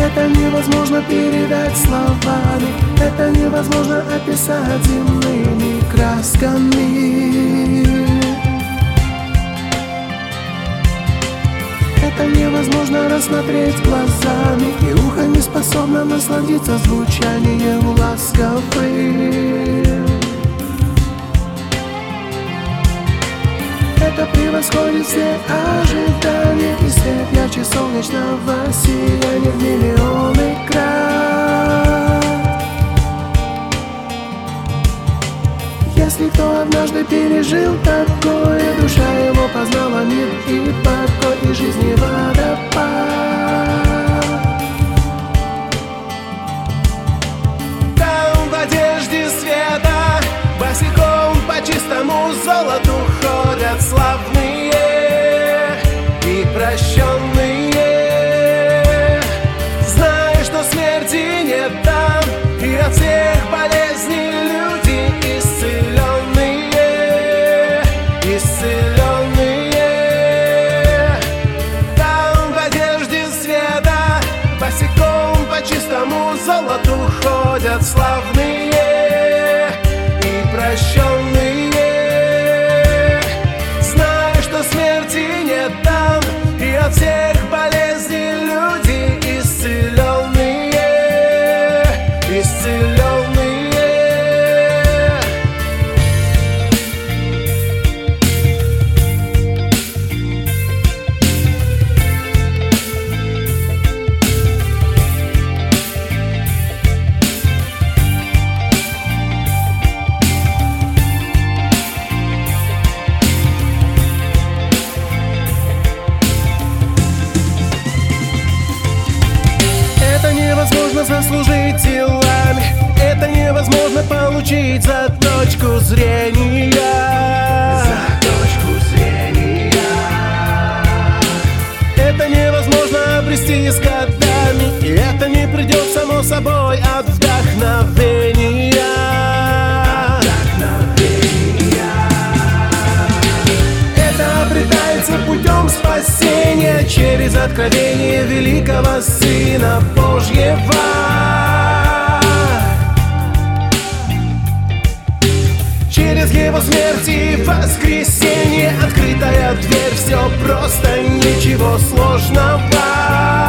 Это невозможно передать словами, это невозможно описать земными красками. Это невозможно рассмотреть глазами, и ухо не способно насладиться звучанием ласковым. Это превосходит все ожидания, и свет ярче солнечного сияния в миллионы крат. Если кто однажды пережил такое, душа его познала мир и покой, и жизни водопад. Там в одежде света босиком по чистому золоту ходят славные и прощенные, зная, что смерти нет там, и от всех болезней люди исцеленные, исцеленные. Там в одежде света босиком по чистому золоту ходят славные и прощенные, зная, что смерти нет там, и от всех болезней люди исцеленные, исцеленные. Это невозможно заслужить делами, это невозможно получить за точку зрения. Это невозможно обрести с годами, и это не придет само собой от вдохновения. Это обретается путем спасения через откровение великого Сына Божьего. Через Его смерть и воскресенье открытая дверь, все просто, ничего сложного.